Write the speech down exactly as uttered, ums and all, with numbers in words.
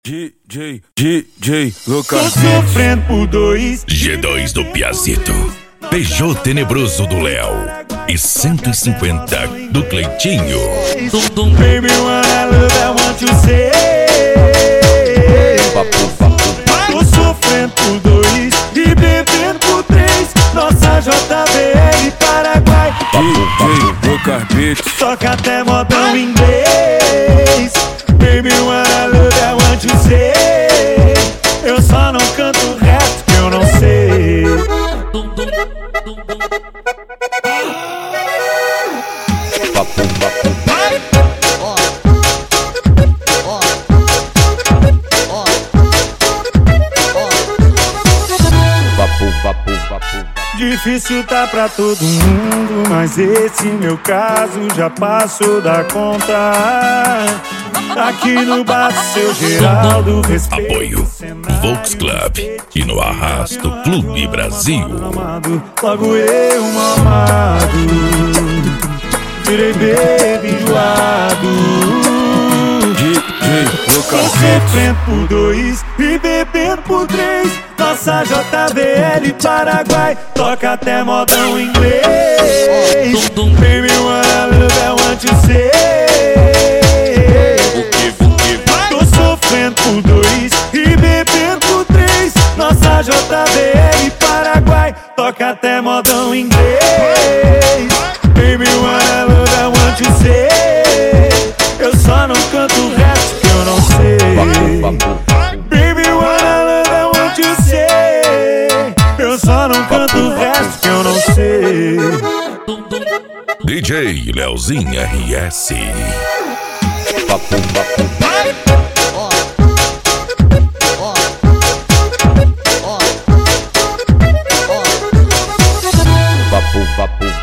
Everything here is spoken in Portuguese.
D J, D J, Lucas. Tô sofrendo por dois. G dois do Piazito, Peugeot Tenebroso do Léo e cento e cinquenta do Cleitinho. Baby, when I love, I want you say. Tô sofrendo por dois e bebendo por três. Nossa J B L Paraguai. D J, Lucas Beats. Toca até modão inglês. Baby, when I love, I want you say. Eu só não canto o resto que eu não sei. Difícil tá pra todo mundo, mas esse meu caso já passou da conta. Aqui no bar seu Geraldo, respeito. Apoio Volks Club e no Arrasto Clube Brasil. Logo eu, mamado, virei baby enjoado. D J, Lucas Sofrendo por dois e bebendo por três. Nossa J B L Paraguai toca até modão inglês. Baby, when I love, I want you say. Tô sofrendo por dois e bebendo por três. Nossa J B L Paraguai toca até modão inglês. Baby, when I love, I want you say. Eu só não canto o resto que eu não sei. Baby, when I love, I want you say. Eu só não canto o resto que eu não sei. D J Leozinho R S. Vapo, vapo.